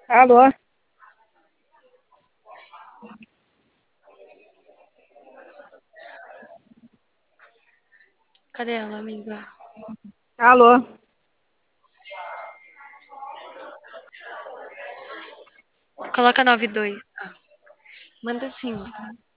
Alô? Cadê ela, amiga? Alô? Coloca 92. Ah, manda sim.